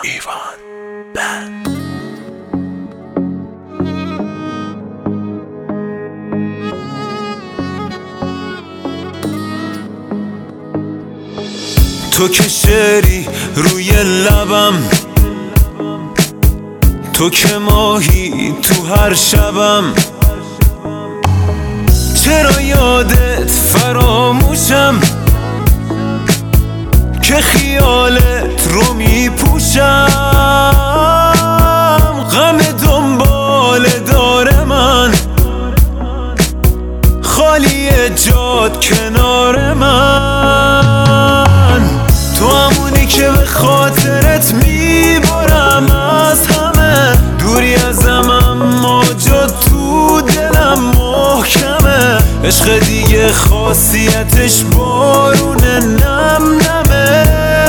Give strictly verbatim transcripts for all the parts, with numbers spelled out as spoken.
ایوان بند. تو که شعری روی لبم، تو که ماهی تو هر شبم، چرا یادت فراموشم که خیالت رو میپوشم. غم دنبال داره من، خالی جاد کنار من. تو همونی که به خاطرت میبرم از همه، دوری ازم اما جا تو دلم محکمه. عشق دیگه خاصیتش بارون نم نمه.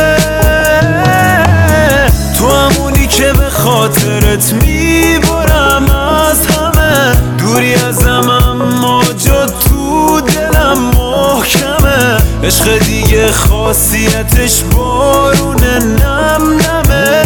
تو همونی که به خاطرت میبرم از همه، دوری ازم اما جا تو دلم محکمه. عشق دیگه خاصیتش بارون نم نمه.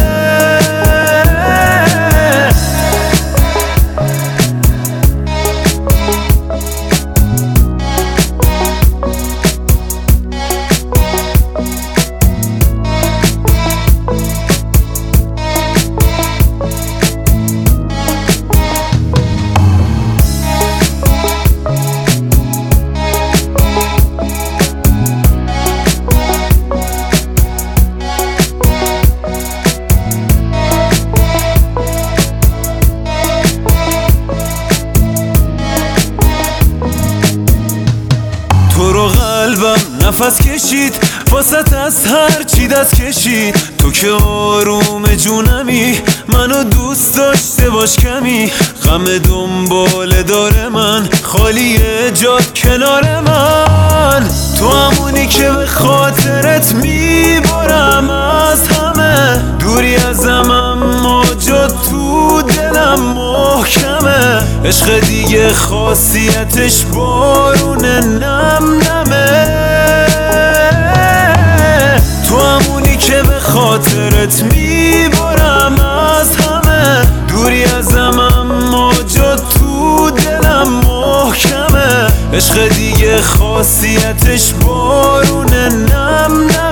تو رو قلبم نفس کشید، واسط از هر چی دست کشید. تو که آروم جونمی، منو دوست داشته باش کمی. غم دنبال داره من، خالی جاد کنار من. تو همونی که به خاطرت میبرم از همه، دوری ازم اما جا تو دلم محکمه. عشق دیگه خاصیتش بارون نم نمه. تو همونی که به خاطرت میبرم از همه، دوری ازم اما جا تو دلم محکمه. عشق دیگه خاصیتش بارون نم نمه.